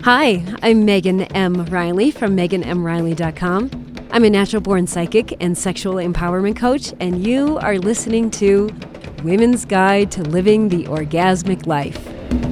Hi, I'm Megan M. Riley from meganmriley.com. I'm a natural-born psychic and sexual empowerment coach, and you are listening to Women's Guide to Living the Orgasmic Life.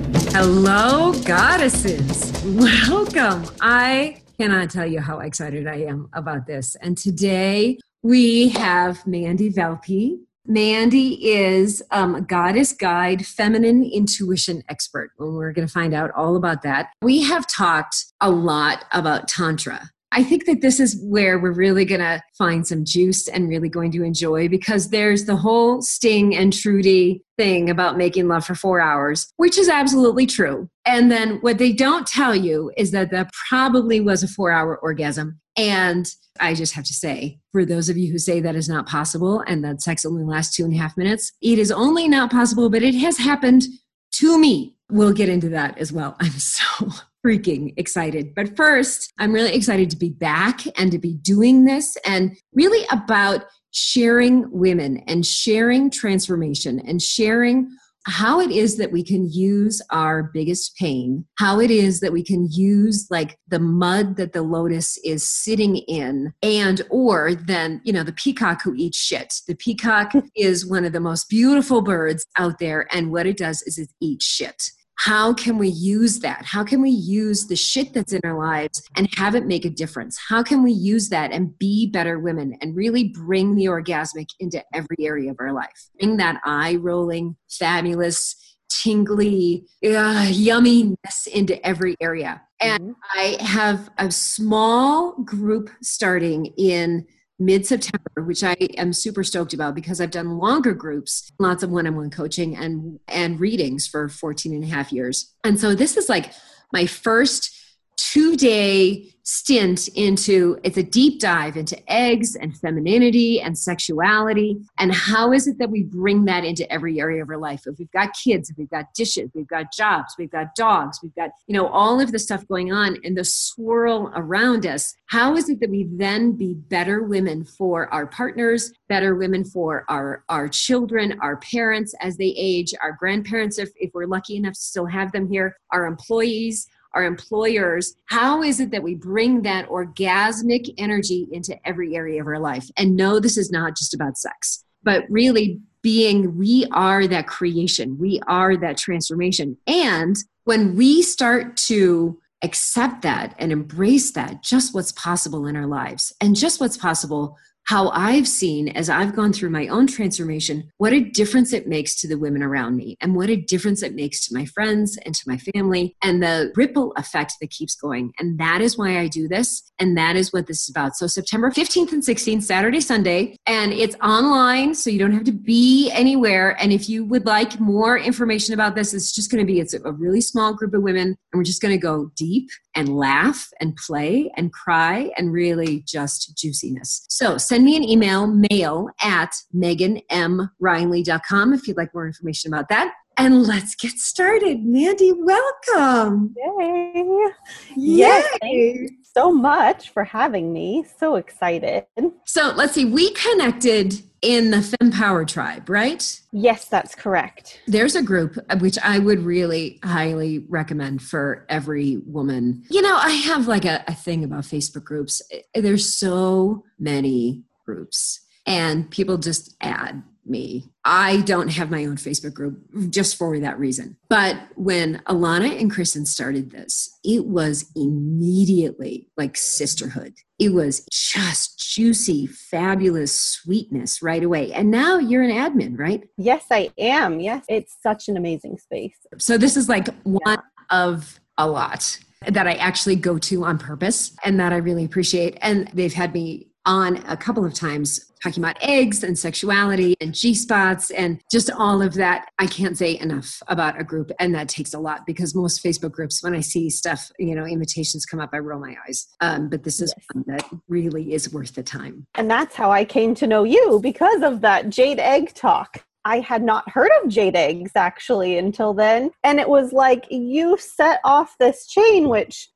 Hello, goddesses. Welcome. I cannot tell you how excited I am about this. And today we have Mandy Valpy. Mandy is a goddess guide, feminine intuition expert. And we're going to find out all about that. We have talked a lot about Tantra. I think that this is where we're really going to find some juice and really going to enjoy, because there's the whole Sting and Trudy thing about making love for 4 hours, which is absolutely true. And then what they don't tell you is that that probably was a 4-hour orgasm. And I just have to say, for those of you who say that is not possible and that sex only lasts 2.5 minutes, it is only not possible, but it has happened to me. We'll get into that as well. I'm so freaking excited. But first, I'm really excited to be back and to be doing this, and really about sharing women and sharing transformation and sharing how it is that we can use our biggest pain, how it is that we can use like the mud that the lotus is sitting in, and or then, you know, the peacock who eats shit. The peacock is one of the most beautiful birds out there, and what it does is it eats shit. How can we use that? How can we use the shit that's in our lives and have it make a difference? How can we use that and be better women and really bring the orgasmic into every area of our life? Bring that eye-rolling, fabulous, tingly, yumminess into every area. And I have a small group starting in mid-September, which I am super stoked about, because I've done longer groups, lots of one-on-one coaching and readings for 14 and a half years. And so this is like my first 2-day stint into, it's a deep dive into eggs and femininity and sexuality, and how is it that we bring that into every area of our life. If we've got kids, if we've got dishes, we've got jobs, we've got dogs, we've got, you know, all of the stuff going on and the swirl around us, how is it that we then be better women for our partners, better women for our children, our parents as they age, our grandparents, if we're lucky enough to still have them here, our employees, our employers? How is it that we bring that orgasmic energy into every area of our life? And no, this is not just about sex, but really being, we are that creation. We are that transformation. And when we start to accept that and embrace that, just what's possible in our lives and just what's possible, how I've seen as I've gone through my own transformation, what a difference it makes to the women around me, and what a difference it makes to my friends and to my family, and the ripple effect that keeps going. And that is why I do this. And that is what this is about. So September 15th and 16th, Saturday, Sunday, and it's online, so you don't have to be anywhere. And if you would like more information about this, it's just going to be, it's a really small group of women, and we're just going to go deep and laugh and play and cry and really just juiciness. So send me an email, mail@meganmriley.com if you'd like more information about that. And let's get started. Mandy, welcome. Yay. Yay. Yes, thank you so much for having me. So excited. So let's see, we connected in the FemPower tribe, right? Yes, that's correct. There's a group which I would really highly recommend for every woman. You know, I have like a thing about Facebook groups. There's so many groups and people just add me. I don't have my own Facebook group just for that reason. But when Alana and Kristen started this, it was immediately like sisterhood. It was just juicy, fabulous sweetness right away. And now you're an admin, right? Yes, I am. Yes, it's such an amazing space. So this is like one of a lot that I actually go to on purpose and that I really appreciate. And they've had me on a couple of times talking about eggs and sexuality and G-spots and just all of that. I can't say enough about a group, and that takes a lot, because most Facebook groups, when I see stuff, you know, invitations come up, I roll my eyes. But this is one that really is worth the time. And that's how I came to know you, because of that Jade Egg talk. I had not heard of jade eggs actually until then. And it was like you set off this chain, which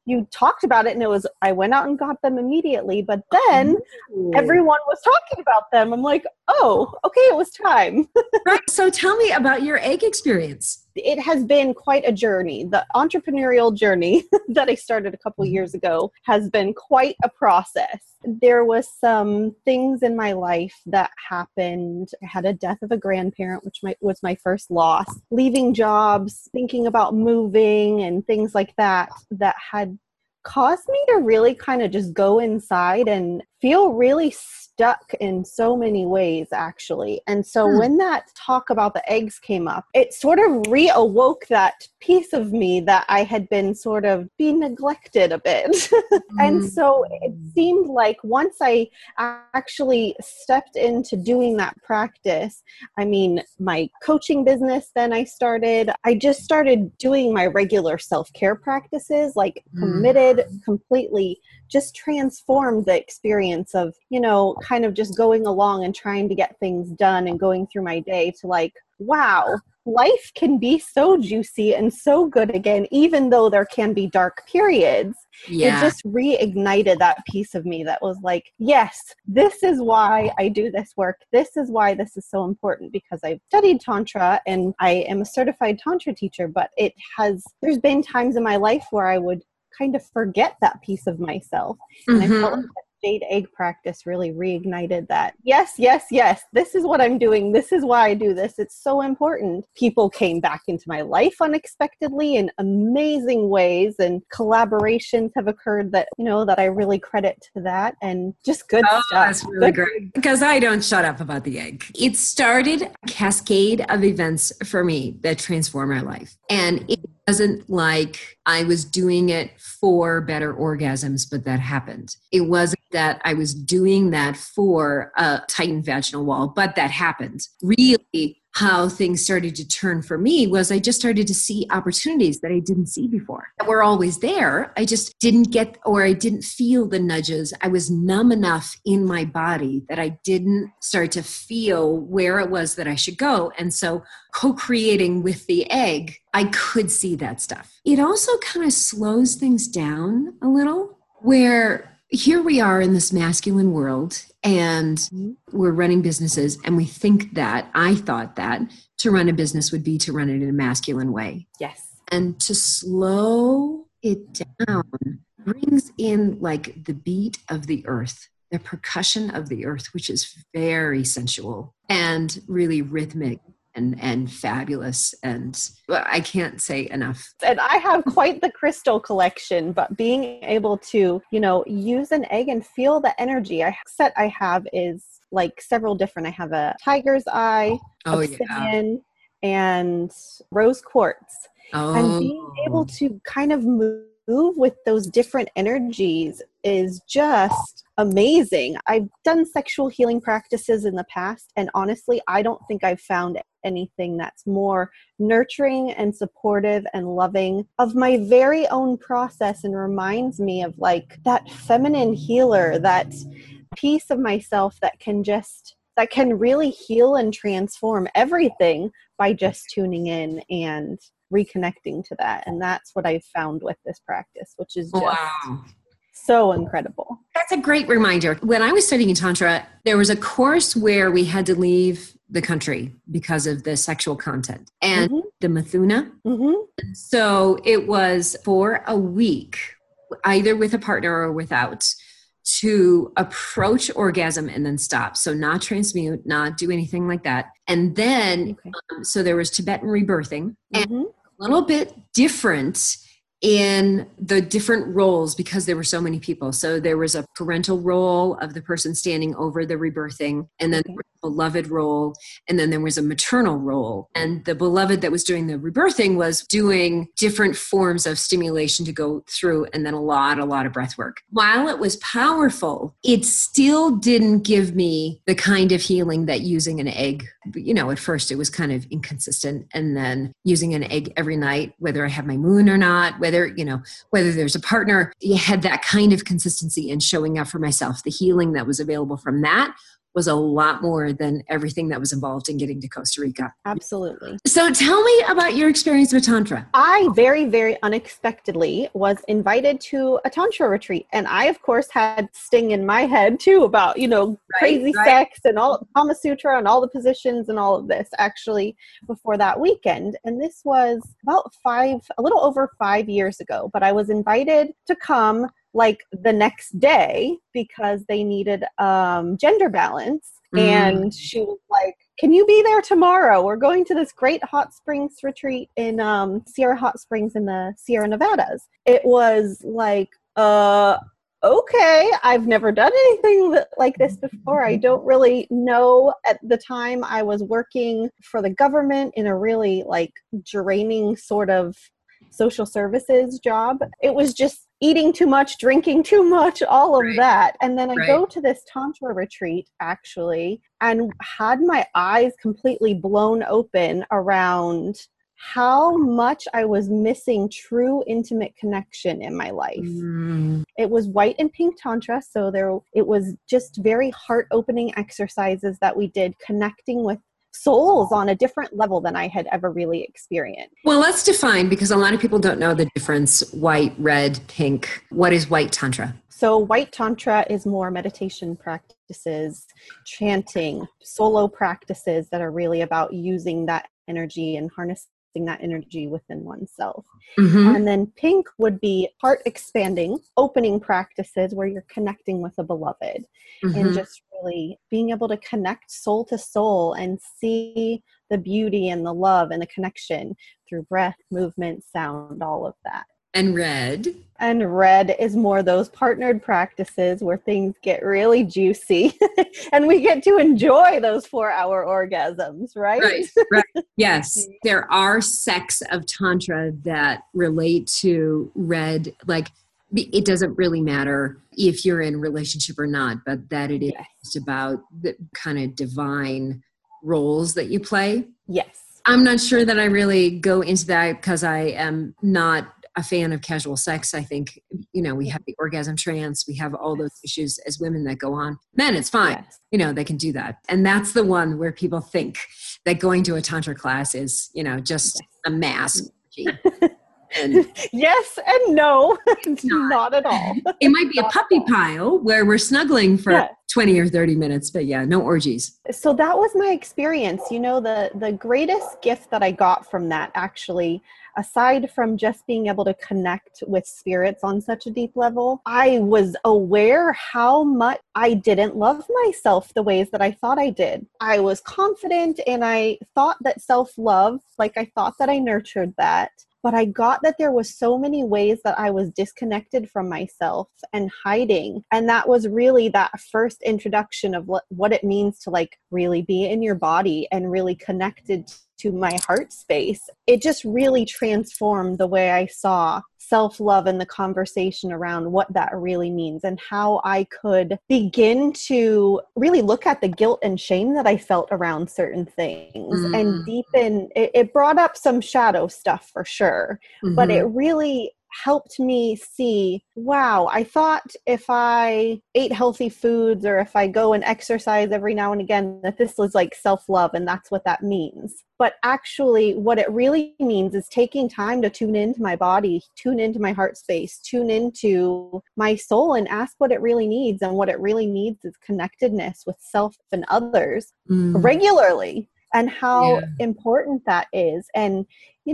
you talked about it and I went out and got them immediately, but then Ooh. everyone was talking about them. I'm like, oh, okay, it was time. Right. So tell me about your egg experience. It has been quite a journey. The entrepreneurial journey that I started a couple years ago has been quite a process. There was some things in my life that happened. I had a death of a grandparent, which was my first loss. Leaving jobs, thinking about moving and things like that had caused me to really kind of just go inside and feel really stuck in so many ways, actually. And so when that talk about the eggs came up, it sort of reawoke that piece of me that I had been sort of being neglected a bit. And so it seemed like once I actually stepped into doing that practice, I mean, my coaching business, then I just started doing my regular self-care practices, like committed completely, just transformed the experience of, kind of just going along and trying to get things done and going through my day to like, wow, life can be so juicy and so good again, even though there can be dark periods. Yeah. It just reignited that piece of me that was like, yes, this is why I do this work. This is why this is so important, because I've studied Tantra and I am a certified Tantra teacher, but there's been times in my life where I would kind of forget that piece of myself. And I felt like that jade egg practice really reignited that. Yes, yes, yes. This is what I'm doing. This is why I do this. It's so important. People came back into my life unexpectedly in amazing ways, and collaborations have occurred that I really credit to that, and just good stuff. That's really great. Because I don't shut up about the egg. It started a cascade of events for me that transformed my life. And it wasn't like I was doing it for better orgasms, but that happened. It wasn't that I was doing that for a tightened vaginal wall, but that happened. Really, how things started to turn for me was I just started to see opportunities that I didn't see before. That were always there. I just didn't I didn't feel the nudges. I was numb enough in my body that I didn't start to feel where it was that I should go. And so co-creating with the egg, I could see that stuff. It also kind of slows things down a little, where here we are in this masculine world and we're running businesses, and I thought that to run a business would be to run it in a masculine way. Yes. And to slow it down brings in like the beat of the earth, the percussion of the earth, which is very sensual and really rhythmic and fabulous. And I can't say enough. And I have quite the crystal collection, but being able to, use an egg and feel the energy I have is like several different. I have a tiger's eye, obsidian, and rose quartz. And being able to kind of move with those different energies is just amazing. I've done sexual healing practices in the past, and honestly, I don't think I've found anything that's more nurturing and supportive and loving of my very own process, and reminds me of like that feminine healer, that piece of myself that can really heal and transform everything by just tuning in and reconnecting to that. And that's what I've found with this practice, which is just so incredible. That's a great reminder. When I was studying in Tantra, there was a course where we had to leave the country because of the sexual content and the Mithuna. So it was for a week, either with a partner or without, to approach orgasm and then stop. So not transmute, not do anything like that. And then, so there was Tibetan rebirthing, and a little bit different in the different roles because there were so many people. So there was a parental role of the person standing over the rebirthing, and then there was a beloved role, and then there was a maternal role. And the beloved that was doing the rebirthing was doing different forms of stimulation to go through, and then a lot of breath work. While it was powerful, it still didn't give me the kind of healing that using an egg, at first it was kind of inconsistent. And then using an egg every night, whether I have my moon or not, whether there's a partner, you had that kind of consistency in showing up for myself. The healing that was available from that was a lot more than everything that was involved in getting to Costa Rica. Absolutely. So tell me about your experience with Tantra. I very, very unexpectedly was invited to a Tantra retreat. And I, of course, had Sting in my head too about, crazy sex and all Kama Sutra and all the positions and all of this actually before that weekend. And this was about a little over 5 years ago, but I was invited to come like the next day because they needed gender balance. And she was like, can you be there tomorrow? We're going to this great hot springs retreat in Sierra Hot Springs in the Sierra Nevadas. It was like, okay, I've never done anything like this before. I don't really know. At the time, I was working for the government in a really like draining sort of social services job. It was just eating too much, drinking too much, all of that. And then I go to this Tantra retreat actually and had my eyes completely blown open around how much I was missing true intimate connection in my life. It was white and pink Tantra. So it was just very heart-opening exercises that we did connecting with souls on a different level than I had ever really experienced. Well, let's define, because a lot of people don't know the difference, white, red, pink. What is white Tantra? So white Tantra is more meditation practices, chanting, solo practices that are really about using that energy and harnessing that energy within oneself. And then pink would be heart expanding, opening practices where you're connecting with a beloved and just really being able to connect soul to soul and see the beauty and the love and the connection through breath, movement, sound, all of that. And red? And red is more those partnered practices where things get really juicy and we get to enjoy those 4-hour orgasms, right? Right. Yes. There are sects of Tantra that relate to red. Like, it doesn't really matter if you're in a relationship or not, but that it is just about the kind of divine roles that you play. Yes. I'm not sure that I really go into that because I am not a fan of casual sex. I think, we have the orgasm trance. We have all those issues as women that go on. Men, it's fine. Yes. They can do that. And that's the one where people think that going to a Tantra class is, just a mass. And yes and no, not at all. It might be a puppy pile where we're snuggling for 20 or 30 minutes, but no orgies. So that was my experience. The greatest gift that I got from that actually, aside from just being able to connect with spirits on such a deep level, I was aware how much I didn't love myself the ways that I thought I did. I was confident and I thought that self-love, like I thought that I nurtured that. But I got that there was so many ways that I was disconnected from myself and hiding. And that was really that first introduction of what it means to like really be in your body and really connected to my heart space. It just really transformed the way I saw self-love and the conversation around what that really means and how I could begin to really look at the guilt and shame that I felt around certain things and deepen. It brought up some shadow stuff for sure, but it really helped me see, wow, I thought if I ate healthy foods or if I go and exercise every now and again, that this was like self-love and that's what that means. But actually what it really means is taking time to tune into my body, tune into my heart space, tune into my soul and ask what it really needs. And what it really needs is connectedness with self and others regularly. And how important that is. And,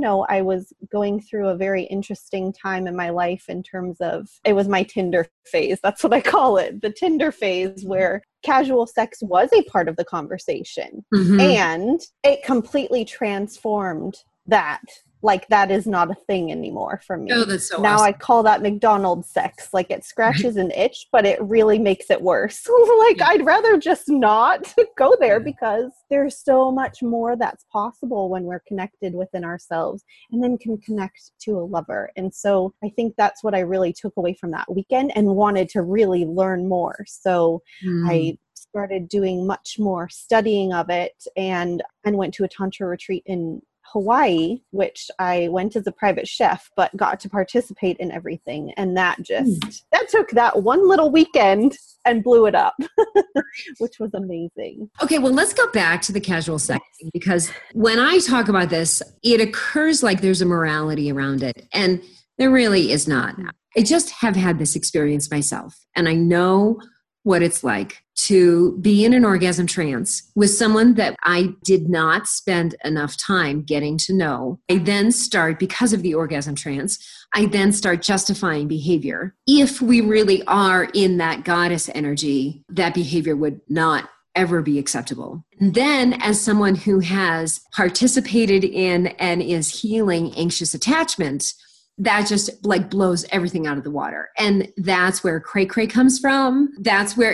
I was going through a very interesting time in my life in terms of, it was my Tinder phase. That's what I call it. The Tinder phase where casual sex was a part of the conversation. And it completely transformed that. Like that is not a thing anymore for me. Oh, that's so now awesome. I call that McDonald's sex. Like it scratches an itch, but it really makes it worse. I'd rather just not go there because there's so much more that's possible when we're connected within ourselves and then can connect to a lover. And so I think that's what I really took away from that weekend and wanted to really learn more. So I started doing much more studying of it and went to a Tantra retreat in Hawaii, which I went as a private chef, but got to participate in everything. And that took that one little weekend and blew it up, which was amazing. Okay, well, let's go back to the casual sex, because when I talk about this, it occurs like there's a morality around it. And there really is not. I just have had this experience myself, and I know what it's like to be in an orgasm trance with someone that I did not spend enough time getting to know. I then start, because of the orgasm trance, I then start justifying behavior. If we really are in that goddess energy, that behavior would not ever be acceptable. And then, as someone who has participated in and is healing anxious attachment, that just like blows everything out of the water. And that's where cray cray comes from. That's where,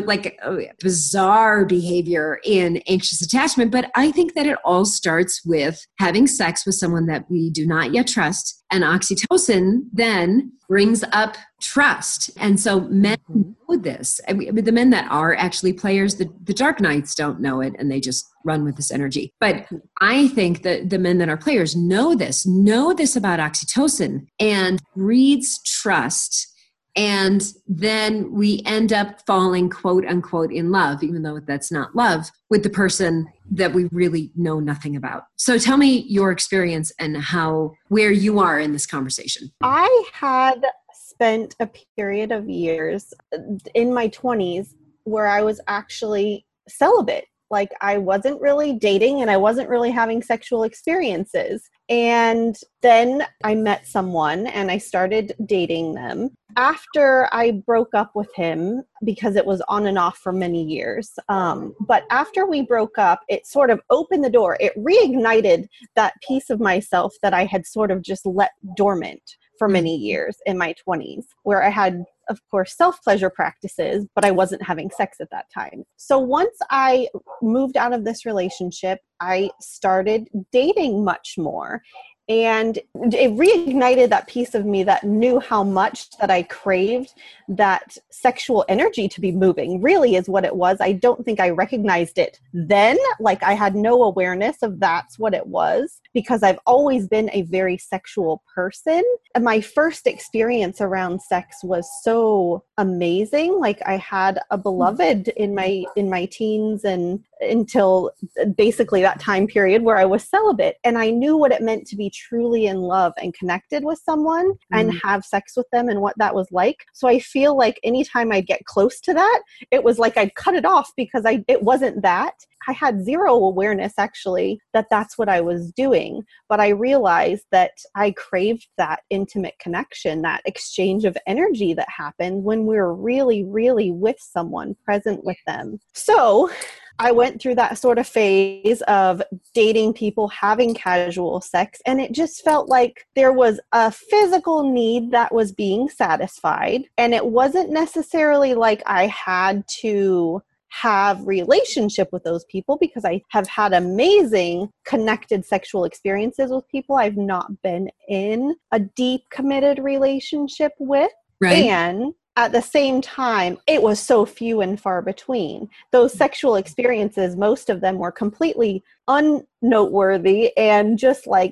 bizarre behavior in anxious attachment. But I think that it all starts with having sex with someone that we do not yet trust. And oxytocin then brings up trust. And so men know this. I mean, the men that are actually players, the dark knights don't know it, and they just run with this energy. But I think that the men that are players know this about oxytocin, and breeds trust. And then we end up falling, quote unquote, in love, even though that's not love, with the person that we really know nothing about. So tell me your experience and where you are in this conversation. I had spent a period of years in my 20s where I was actually celibate. Like, I wasn't really dating and I wasn't really having sexual experiences. And then I met someone and I started dating them. After I broke up with him, because it was on and off for many years, but after we broke up, it sort of opened the door. It reignited that piece of myself that I had sort of just let dormant for many years in my 20s, where I had, of course, self-pleasure practices, but I wasn't having sex at that time. So once I moved out of this relationship, I started dating much more. And it reignited that piece of me that knew how much that I craved that sexual energy to be moving, really is what it was. I don't think I recognized it then. Like, I had no awareness of that's what it was, because I've always been a very sexual person. And my first experience around sex was so amazing. Like, I had a beloved in my teens and until basically that time period where I was celibate. And I knew what it meant to be truly in love and connected with someone and have sex with them and what that was like. So I feel like anytime I'd get close to that, it was like I'd cut it off, because it wasn't that. I had zero awareness, actually, that that's what I was doing. But I realized that I craved that intimate connection, that exchange of energy that happened when we were really, really with someone, present with them. So I went through that sort of phase of dating people, having casual sex, and it just felt like there was a physical need that was being satisfied. And it wasn't necessarily like I had to have relationship with those people, because I have had amazing connected sexual experiences with people I've not been in a deep committed relationship with. Right. And at the same time, it was so few and far between. Those sexual experiences, most of them were completely unnoteworthy and just like,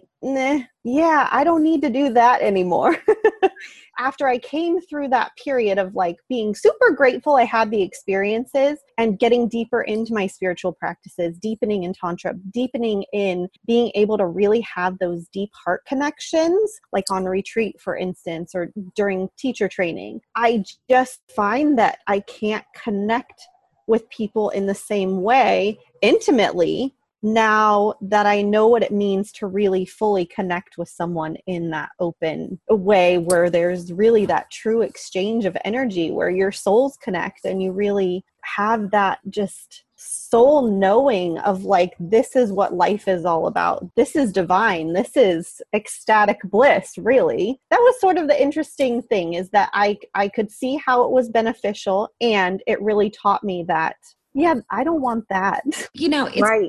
yeah, I don't need to do that anymore. After I came through that period of like being super grateful I had the experiences and getting deeper into my spiritual practices, deepening in Tantra, deepening in being able to really have those deep heart connections, like on retreat, for instance, or during teacher training, I just find that I can't connect with people in the same way intimately now that I know what it means to really fully connect with someone in that open way, where there's really that true exchange of energy, where your souls connect and you really have that just soul knowing of like, this is what life is all about. This is divine. This is ecstatic bliss, really. That was sort of the interesting thing, is that I could see how it was beneficial, and it really taught me that, yeah, I don't want that. It's right.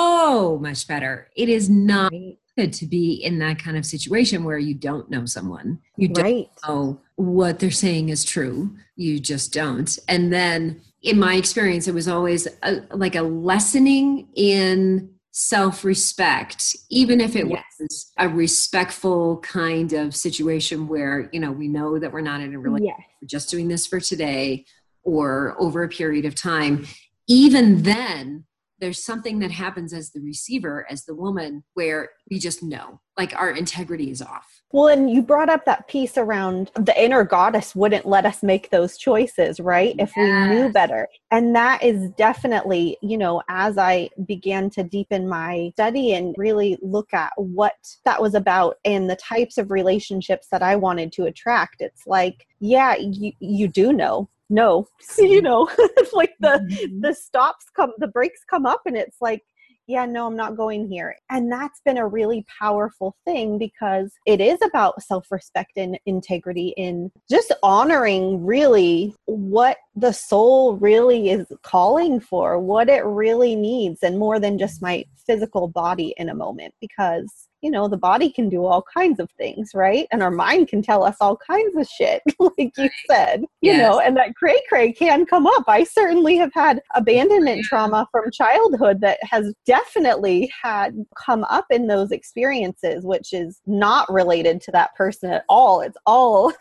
So much better. It is not good to be in that kind of situation where you don't know someone. You don't know what they're saying is true. You just don't. And then in my experience, it was always like a lessening in self-respect, even if it Yes. was a respectful kind of situation where, we know that we're not in a relationship, Yes. we're just doing this for today or over a period of time. Even then, there's something that happens as the receiver, as the woman, where we just know, like our integrity is off. Well, and you brought up that piece around the inner goddess wouldn't let us make those choices, right? If we knew better. And that is definitely, as I began to deepen my study and really look at what that was about and the types of relationships that I wanted to attract, it's yeah, you do know. No, it's like the stops come, the brakes come up and it's like, yeah, no, I'm not going here. And that's been a really powerful thing because it is about self-respect and integrity in just honoring really what the soul really is calling for, what it really needs, and more than just my physical body in a moment, because the body can do all kinds of things, right? And our mind can tell us all kinds of shit, like you said, and that cray-cray can come up. I certainly have had abandonment trauma from childhood that has definitely had come up in those experiences, which is not related to that person at all. It's all,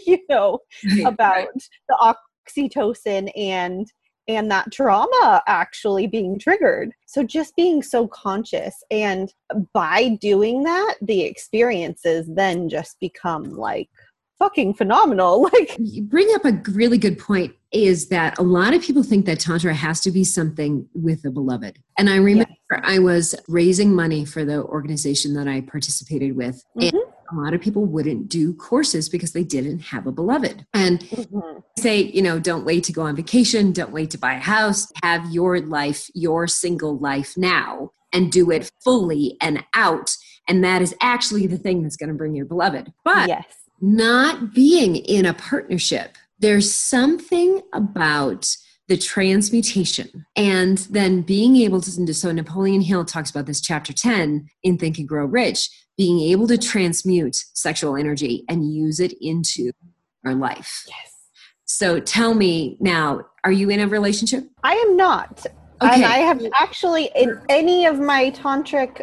about the oxytocin and that trauma actually being triggered. So just being so conscious, and by doing that, the experiences then just become fucking phenomenal. You bring up a really good point, is that a lot of people think that Tantra has to be something with a beloved. And I remember I was raising money for the organization that I participated with. And a lot of people wouldn't do courses because they didn't have a beloved. And say, don't wait to go on vacation. Don't wait to buy a house. Have your life, your single life now, and do it fully and out. And that is actually the thing that's going to bring your beloved. But not being in a partnership, there's something about the transmutation and then being able to, so Napoleon Hill talks about this, chapter 10 in Think and Grow Rich, being able to transmute sexual energy and use it into our life. Yes. So tell me now, are you in a relationship? I am not. Okay. And I have actually, in any of my tantric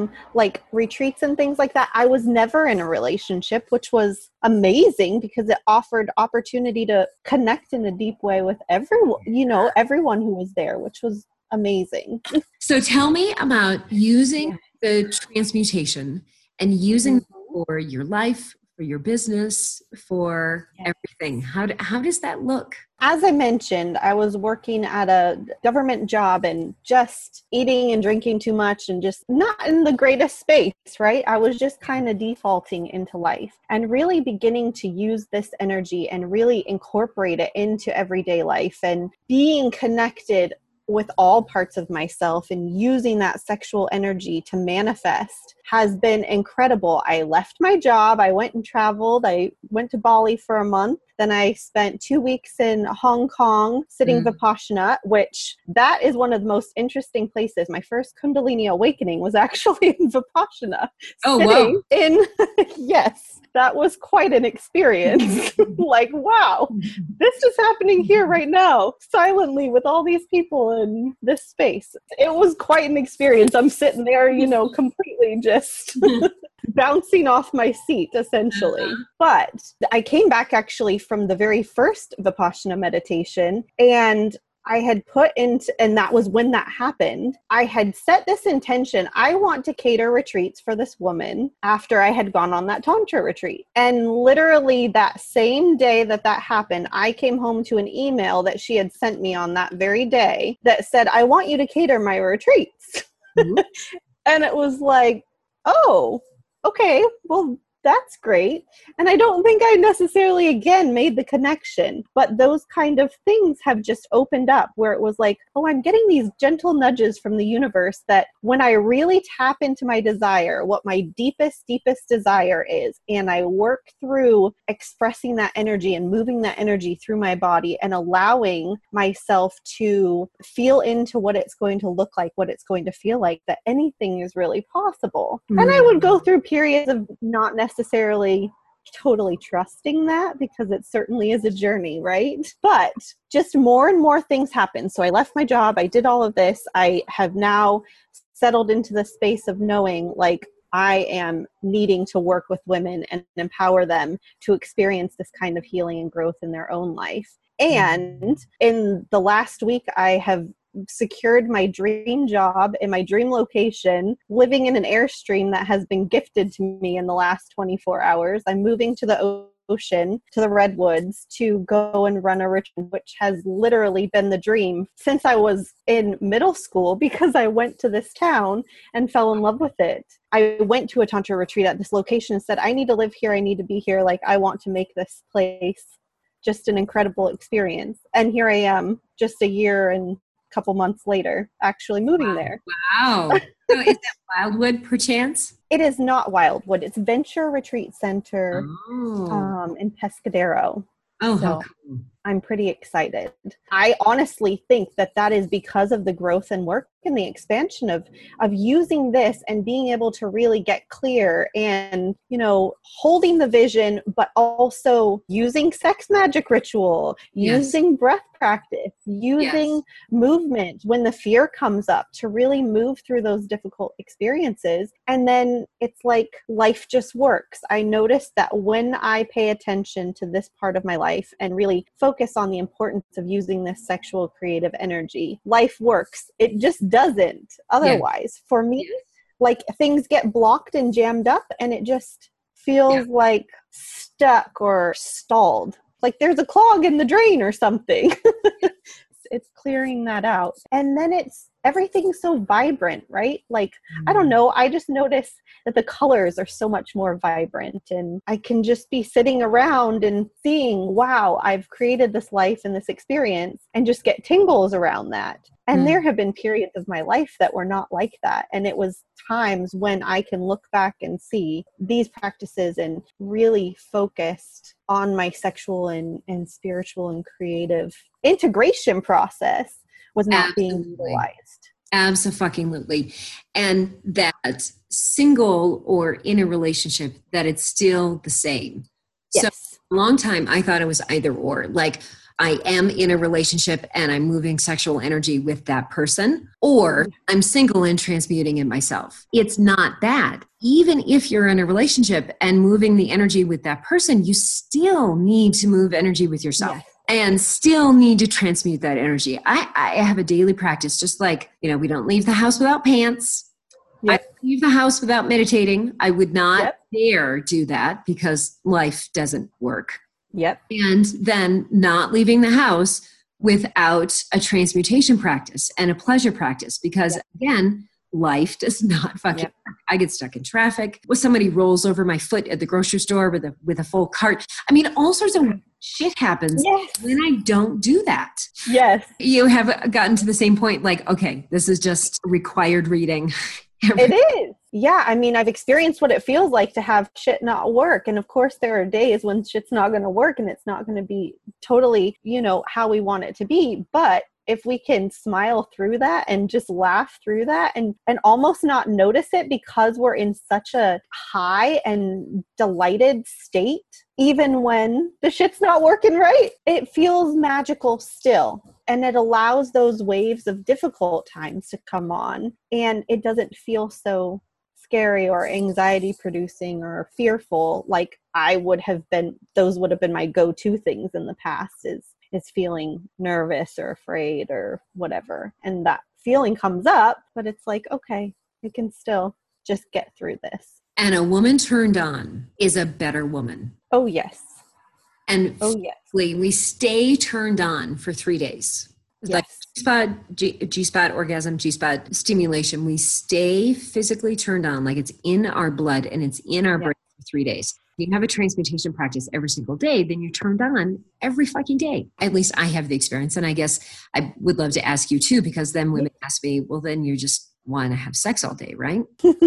retreats and things like that, I was never in a relationship, which was amazing because it offered opportunity to connect in a deep way with everyone, everyone who was there, which was amazing. So tell me about using the transmutation and using for your life, for your business, for everything. How does that look? As I mentioned, I was working at a government job and just eating and drinking too much and just not in the greatest space, right? I was just kind of defaulting into life and really beginning to use this energy and really incorporate it into everyday life and being connected with all parts of myself and using that sexual energy to manifest has been incredible. I left my job. I went and traveled. I went to Bali for a month. Then I spent 2 weeks in Hong Kong sitting Vipassana, which that is one of the most interesting places. My first Kundalini awakening was actually in Vipassana. Oh, wow. Yes, that was quite an experience. Wow, this is happening here right now, silently with all these people in this space. It was quite an experience. I'm sitting there, completely just bouncing off my seat, essentially. But I came back actually from the very first Vipassana meditation, and I had put into, and that was when that happened, I had set this intention. I want to cater retreats for this woman after I had gone on that Tantra retreat. And literally that same day that happened, I came home to an email that she had sent me on that very day that said, I want you to cater my retreats. And it was like, oh, okay, well, that's great. And I don't think I necessarily, again, made the connection, but those kind of things have just opened up where it was like, oh, I'm getting these gentle nudges from the universe that when I really tap into my desire, what my deepest desire is, and I work through expressing that energy and moving that energy through my body and allowing myself to feel into what it's going to look like, what it's going to feel like, that anything is really possible. And I would go through periods of not necessarily totally trusting that, because it certainly is a journey, right? But just more and more things happen. So I left my job. I did all of this. I have now settled into the space of knowing like I am needing to work with women and empower them to experience this kind of healing and growth in their own life. And in the last week, I have secured my dream job in my dream location, living in an Airstream that has been gifted to me in the last 24 hours. I'm moving to the ocean, to the redwoods, to go and run a retreat, which has literally been the dream since I was in middle school, because I went to this town and fell in love with it. I went to a tantra retreat at this location and said, I need to live here. I need to be here. Like, I want to make this place just an incredible experience. And here I am, just a year and couple months later, actually moving there. Wow. So is that Wildwood perchance? It is not Wildwood. It's Venture Retreat Center in Pescadero. Oh, so how cool. I'm pretty excited. I honestly think that that is because of the growth and work and the expansion of using this and being able to really get clear and, you know, holding the vision, but also using sex magic ritual, using breath practice, using movement when the fear comes up to really move through those difficult experiences. And then it's like life just works. I noticed that when I pay attention to this part of my life and really focus on the importance of using this sexual creative energy, life works. It just doesn't otherwise. For me, like things get blocked and jammed up and it just feels like stuck or stalled. Like there's a clog in the drain or something. It's clearing that out. And then everything's so vibrant, right? Like, I don't know. I just notice that the colors are so much more vibrant and I can just be sitting around and seeing, wow, I've created this life and this experience and just get tingles around that. And there have been periods of my life that were not like that. And it was times when I can look back and see these practices and really focused on my sexual and spiritual and creative integration process was not being utilized. Absolutely. And that single or in a relationship, that it's still the same. Yes. So a long time I thought it was either or. Like, I am in a relationship and I'm moving sexual energy with that person, or I'm single and transmuting it myself. It's not that. Even if you're in a relationship and moving the energy with that person, you still need to move energy with yourself and still need to transmute that energy. I have a daily practice, just like, you know, we don't leave the house without pants. I don't leave the house without meditating. I would not dare do that because life doesn't work. And then not leaving the house without a transmutation practice and a pleasure practice, because again, life does not fucking work. I get stuck in traffic. When somebody rolls over my foot at the grocery store with a full cart. I mean, all sorts of shit happens when I don't do that. You have gotten to the same point, like, okay, this is just required reading. It is. Yeah. I mean, I've experienced what it feels like to have shit not work. And of course, there are days when shit's not going to work and it's not going to be totally, you know, how we want it to be. But if we can smile through that and just laugh through that and almost not notice it because we're in such a high and delighted state, even when the shit's not working right, it feels magical still. And it allows those waves of difficult times to come on. And it doesn't feel so scary or anxiety producing or fearful like I would have been. Those would have been my go-to things in the past is feeling nervous or afraid or whatever. And that feeling comes up, but it's like, okay, I can still just get through this. And a woman turned on is a better woman. Oh, yes. And we stay turned on for 3 days. It's like G-spot orgasm, G-spot stimulation. We stay physically turned on, like it's in our blood and it's in our brain for 3 days. If you have a transmutation practice every single day, then you're turned on every fucking day. At least I have the experience. And I guess I would love to ask you too, because then women ask me, well, then you just want to have sex all day, right?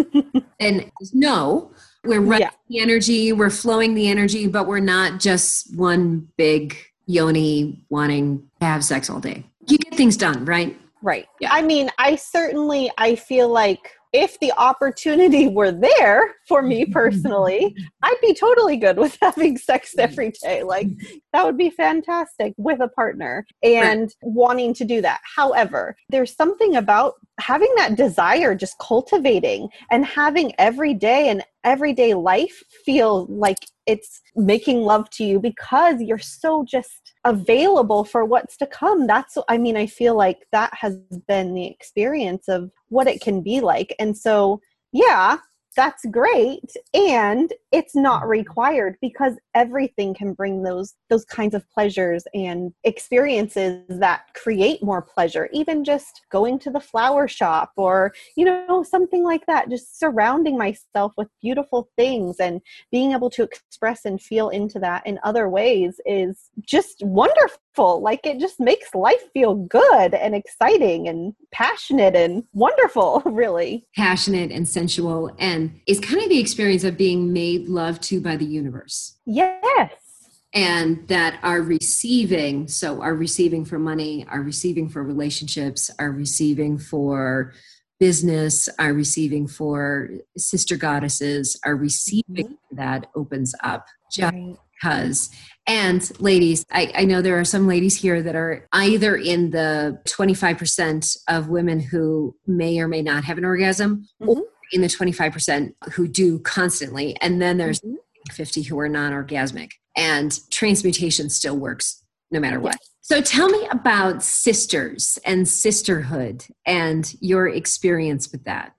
And no, we're running the energy, we're flowing the energy, but we're not just one big yoni wanting to have sex all day. You get things done, right? Right. Yeah. I mean, I feel like if the opportunity were there for me personally, I'd be totally good with having sex every day. Like that would be fantastic with a partner and wanting to do that. However, there's something about having that desire, just cultivating and having every day and everyday life feel like it's making love to you because you're so just available for what's to come. I feel like that has been the experience of what it can be like. And so, yeah, that's great. And it's not required because everything can bring those kinds of pleasures and experiences that create more pleasure. Even just going to the flower shop or, something like that, just surrounding myself with beautiful things and being able to express and feel into that in other ways is just wonderful. Like it just makes life feel good and exciting and passionate and wonderful, really. Passionate and sensual, and it's kind of the experience of being made love to by the universe. Yes. And that are receiving for money, are receiving for relationships, are receiving for business, are receiving for sister goddesses, are receiving that opens up just because. And ladies, I know there are some ladies here that are either in the 25% of women who may or may not have an orgasm, or in the 25% who do constantly. And then there's 50 who are non-orgasmic. And transmutation still works no matter what. So tell me about sisters and sisterhood and your experience with that.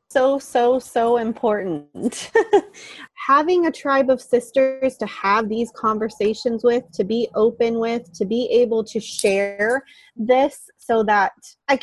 So important. Having a tribe of sisters to have these conversations with, to be open with, to be able to share this so that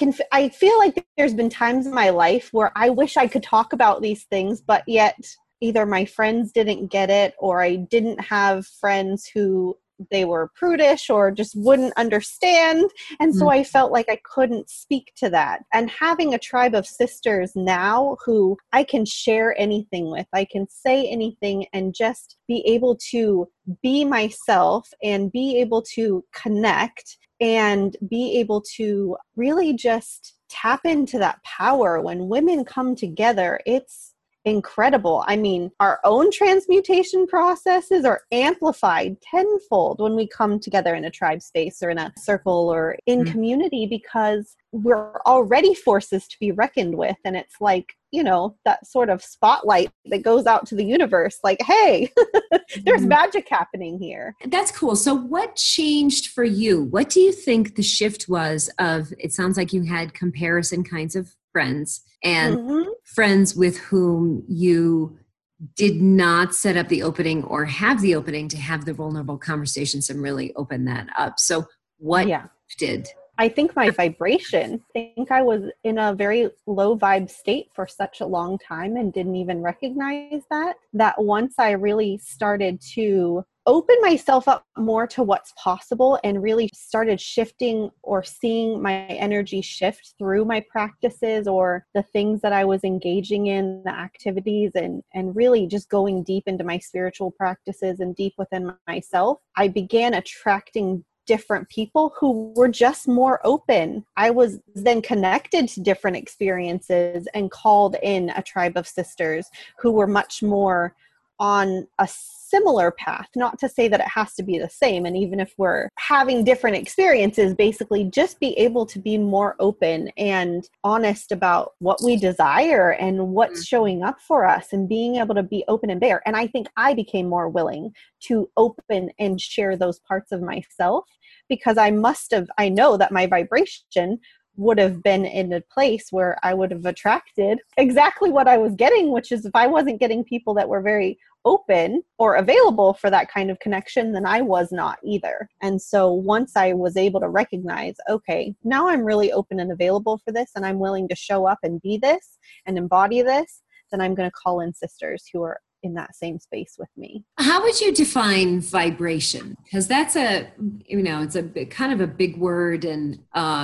I feel like there's been times in my life where I wish I could talk about these things, but yet either my friends didn't get it or I didn't have friends who they were prudish or just wouldn't understand. And so I felt like I couldn't speak to that. And having a tribe of sisters now who I can share anything with, I can say anything and just be able to be myself and be able to connect and be able to really just tap into that power. When women come together, it's incredible. I mean, our own transmutation processes are amplified tenfold when we come together in a tribe space or in a circle or in community because we're already forces to be reckoned with. And it's like, that sort of spotlight that goes out to the universe, like, hey, there's magic happening here. That's cool. So what changed for you? What do you think the shift was of, it sounds like you had comparison kinds of friends and friends with whom you did not set up the opening or have the opening to have the vulnerable conversations and really open that up. So what did? I think my vibration. I think I was in a very low vibe state for such a long time and didn't even recognize that once I really started to open myself up more to what's possible and really started shifting or seeing my energy shift through my practices or the things that I was engaging in, the activities, and really just going deep into my spiritual practices and deep within myself, I began attracting different people who were just more open. I was then connected to different experiences and called in a tribe of sisters who were much more on a similar path. Not to say that it has to be the same. And even if we're having different experiences, basically just be able to be more open and honest about what we desire and what's showing up for us and being able to be open and bare. And I think I became more willing to open and share those parts of myself because I know that my vibration would have been in a place where I would have attracted exactly what I was getting, which is if I wasn't getting people that were very open or available for that kind of connection, then I was not either. And so once I was able to recognize, okay, now I'm really open and available for this and I'm willing to show up and be this and embody this, then I'm going to call in sisters who are in that same space with me. How would you define vibration? Because that's it's a kind of a big word. And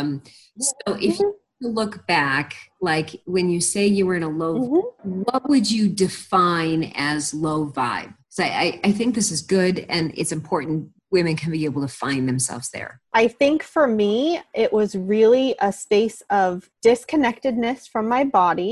so if you look back, like when you say you were in a low, what would you define as low vibe? So I think this is good and it's important. Women can be able to find themselves there. I think for me, it was really a space of disconnectedness from my body,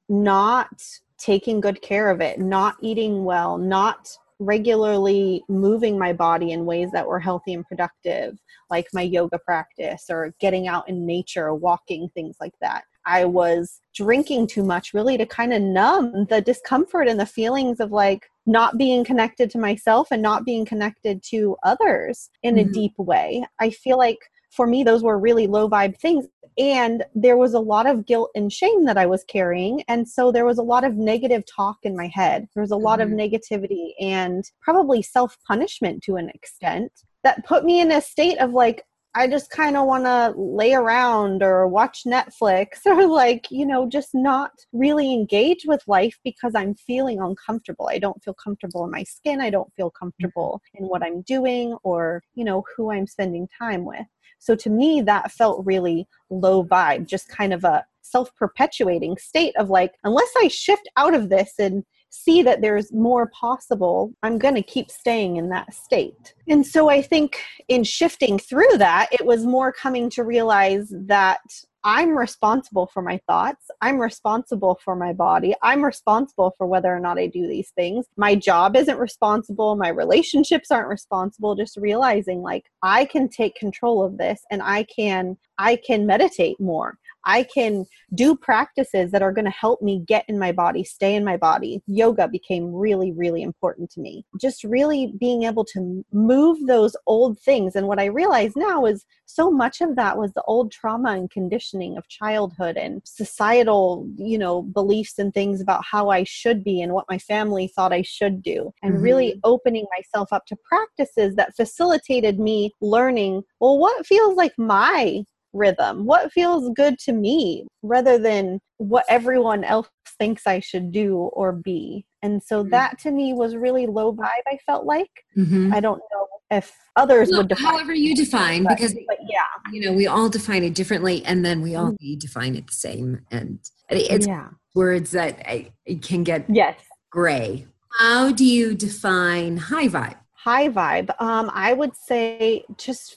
not taking good care of it, not eating well, not regularly moving my body in ways that were healthy and productive, like my yoga practice or getting out in nature, walking, things like that. I was drinking too much really to kind of numb the discomfort and the feelings of like not being connected to myself and not being connected to others in a deep way. I feel like for me, those were really low vibe things. And there was a lot of guilt and shame that I was carrying. And so there was a lot of negative talk in my head. There was a lot of negativity and probably self-punishment to an extent that put me in a state of like, I just kind of want to lay around or watch Netflix or like, you know, just not really engage with life because I'm feeling uncomfortable. I don't feel comfortable in my skin. I don't feel comfortable in what I'm doing or, you know, who I'm spending time with. So to me, that felt really low vibe, just kind of a self-perpetuating state of like, unless I shift out of this and see that there's more possible, I'm going to keep staying in that state. And so I think in shifting through that, it was more coming to realize that I'm responsible for my thoughts. I'm responsible for my body. I'm responsible for whether or not I do these things. My job isn't responsible. My relationships aren't responsible. Just realizing like I can take control of this and I can meditate more. I can do practices that are going to help me get in my body, stay in my body. Yoga became really, really important to me. Just really being able to move those old things. And what I realize now is so much of that was the old trauma and conditioning of childhood and societal, you know, beliefs and things about how I should be and what my family thought I should do. And really opening myself up to practices that facilitated me learning, well, what feels like my rhythm, what feels good to me, rather than what everyone else thinks I should do or be. And so that to me was really low vibe, I felt like. I don't know if others would define however you define, because but yeah, you know, we all define it differently, and then we all define it the same, and it's words that it can get gray. How do you define high vibe? High vibe, I would say just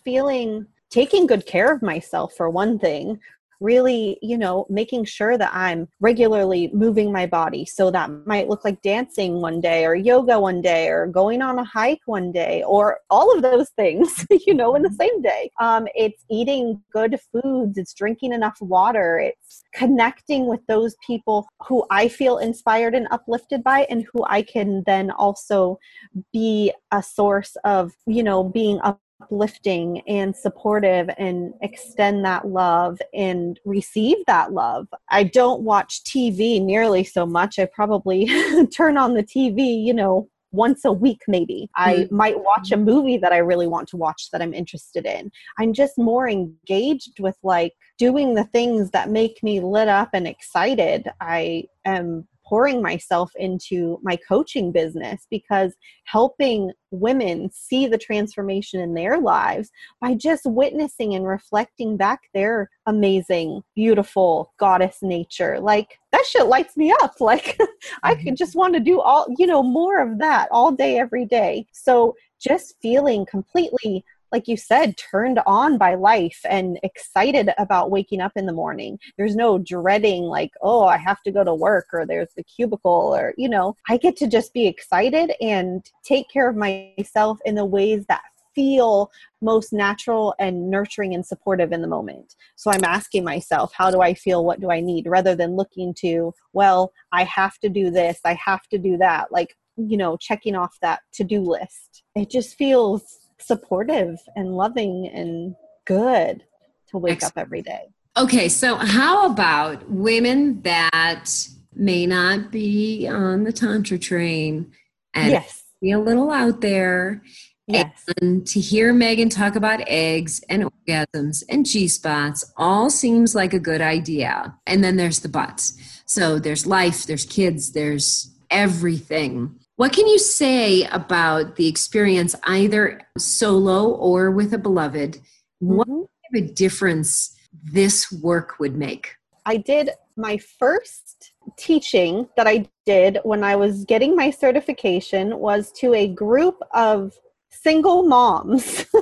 taking good care of myself for one thing, really, you know, making sure that I'm regularly moving my body. So that might look like dancing one day or yoga one day or going on a hike one day or all of those things, you know, in the same day. It's eating good foods. It's drinking enough water. It's connecting with those people who I feel inspired and uplifted by and who I can then also be a source of, you know, being uplifting and supportive and extend that love and receive that love. I don't watch TV nearly so much. I probably turn on the TV, you know, once a week maybe. I might watch a movie that I really want to watch that I'm interested in. I'm just more engaged with like doing the things that make me lit up and excited. I am pouring myself into my coaching business because helping women see the transformation in their lives by just witnessing and reflecting back their amazing, beautiful goddess nature. Like that shit lights me up. Like I could just want to do all, you know, more of that all day, every day. So just feeling completely, like you said, turned on by life and excited about waking up in the morning. There's no dreading like, oh, I have to go to work or there's the cubicle or, you know, I get to just be excited and take care of myself in the ways that feel most natural and nurturing and supportive in the moment. So I'm asking myself, how do I feel? What do I need? Rather than looking to, well, I have to do this. I have to do that. Like, you know, checking off that to-do list. It just feels supportive and loving and good to wake up every day. Okay, so how about women that may not be on the Tantra train and be a little out there? And to hear Megan talk about eggs and orgasms and G-spots all seems like a good idea. And then there's the buts. So there's life, there's kids, there's everything. What can you say about the experience, either solo or with a beloved? What kind of a difference this work would make? I did my first teaching that I did when I was getting my certification was to a group of single moms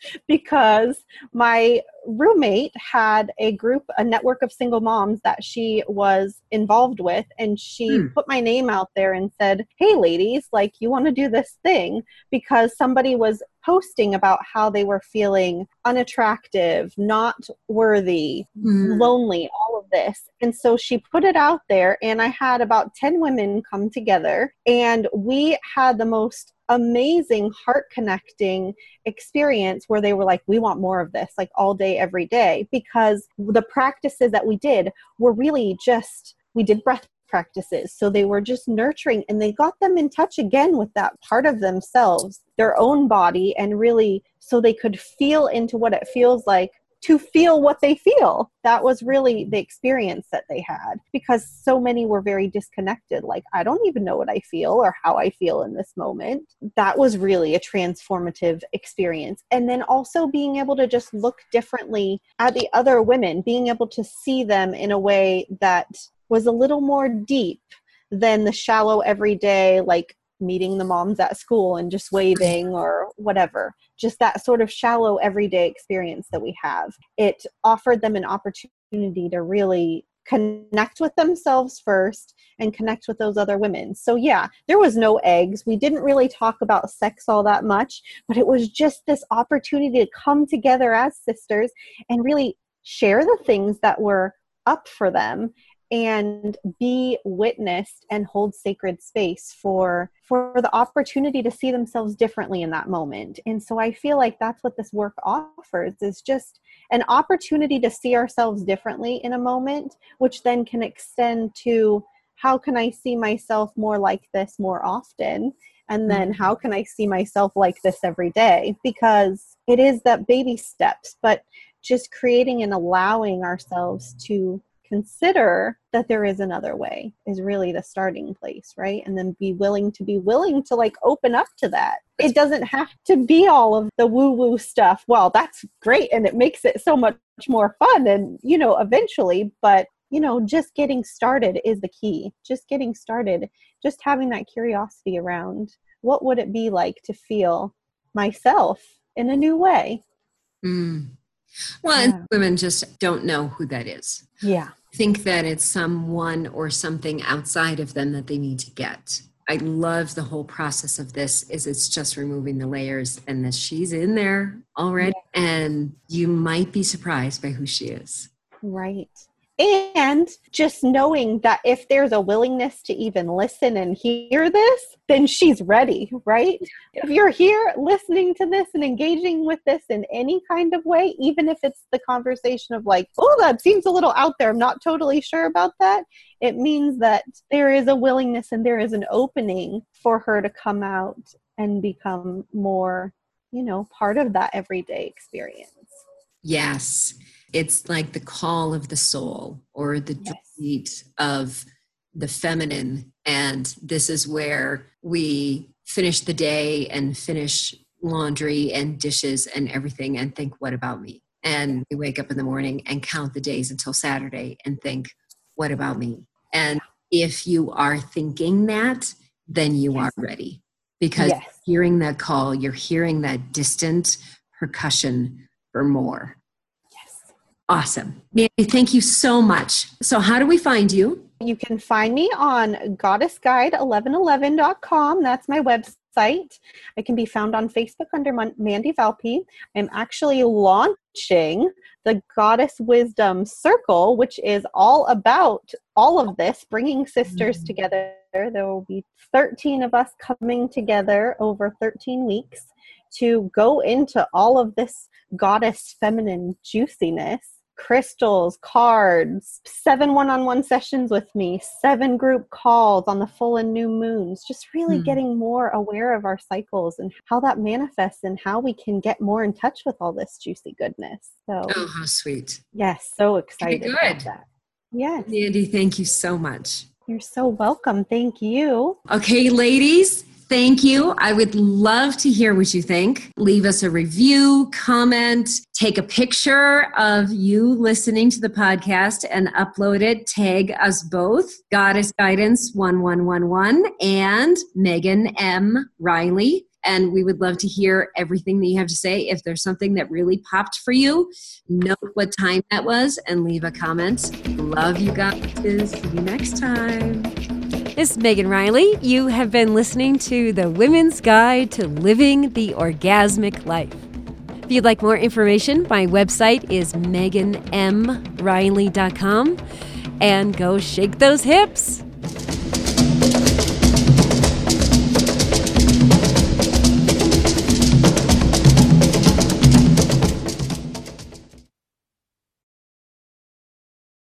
because my roommate had a network of single moms that she was involved with, and she put my name out there and said, hey ladies, like, you want to do this thing? Because somebody was posting about how they were feeling unattractive, not worthy, lonely, all of this. And so she put it out there, and I had about 10 women come together, and we had the most amazing heart connecting experience where they were like, we want more of this, like all day, every day, because the practices that we did were really just, we did breath practices. So they were just nurturing, and they got them in touch again with that part of themselves, their own body, and really so they could feel into what it feels like to feel what they feel. That was really the experience that they had, because so many were very disconnected. Like, I don't even know what I feel or how I feel in this moment. That was really a transformative experience. And then also being able to just look differently at the other women, being able to see them in a way that was a little more deep than the shallow everyday, like meeting the moms at school and just waving or whatever. Just that sort of shallow everyday experience that we have. It offered them an opportunity to really connect with themselves first and connect with those other women. So yeah, there was no eggs. We didn't really talk about sex all that much, but it was just this opportunity to come together as sisters and really share the things that were up for them and be witnessed and hold sacred space for the opportunity to see themselves differently in that moment. And so I feel like that's what this work offers, is just an opportunity to see ourselves differently in a moment, which then can extend to, how can I see myself more like this more often? And then how can I see myself like this every day? Because it is that baby steps, but just creating and allowing ourselves to consider that there is another way is really the starting place, right? And then be willing to like open up to that. It doesn't have to be all of the woo-woo stuff. Well, that's great, and it makes it so much more fun, and, you know, eventually, but, you know, just getting started is the key. Just getting started, just having that curiosity around, what would it be like to feel myself in a new way? Well, and women just don't know who that is. Yeah. Think that it's someone or something outside of them that they need to get. I love the whole process of this. It's just removing the layers, and that she's in there already, and you might be surprised by who she is. Right. And just knowing that if there's a willingness to even listen and hear this, then she's ready, right? If you're here listening to this and engaging with this in any kind of way, even if it's the conversation of like, oh, that seems a little out there, I'm not totally sure about that, it means that there is a willingness and there is an opening for her to come out and become more, you know, part of that everyday experience. Yes. It's like the call of the soul, or the beat of the feminine. And this is where we finish the day and finish laundry and dishes and everything and think, what about me? And we wake up in the morning and count the days until Saturday and think, what about me? And if you are thinking that, then you are ready, because hearing that call, you're hearing that distant percussion for more. Awesome. Mandy, thank you so much. So how do we find you? You can find me on goddessguide1111.com. That's my website. I can be found on Facebook under Mandy Valpy. I'm actually launching the Goddess Wisdom Circle, which is all about all of this, bringing sisters together. There will be 13 of us coming together over 13 weeks to go into all of this goddess feminine juiciness. Crystals, cards, 7 one-on-one sessions with me, 7 group calls on the full and new moons, just really getting more aware of our cycles and how that manifests and how we can get more in touch with all this juicy goodness. So, oh, how sweet. Yes, so excited about that. Yes. Mandy, thank you so much. You're so welcome. Thank you. Okay, ladies. Thank you. I would love to hear what you think. Leave us a review, comment, take a picture of you listening to the podcast and upload it. Tag us both, Goddess Guidance 1111 and Megan M. Riley. And we would love to hear everything that you have to say. If there's something that really popped for you, note what time that was and leave a comment. Love you guys. See you next time. This is Megan Riley. You have been listening to The Women's Guide to Living the Orgasmic Life. If you'd like more information, my website is meganmriley.com. And go shake those hips.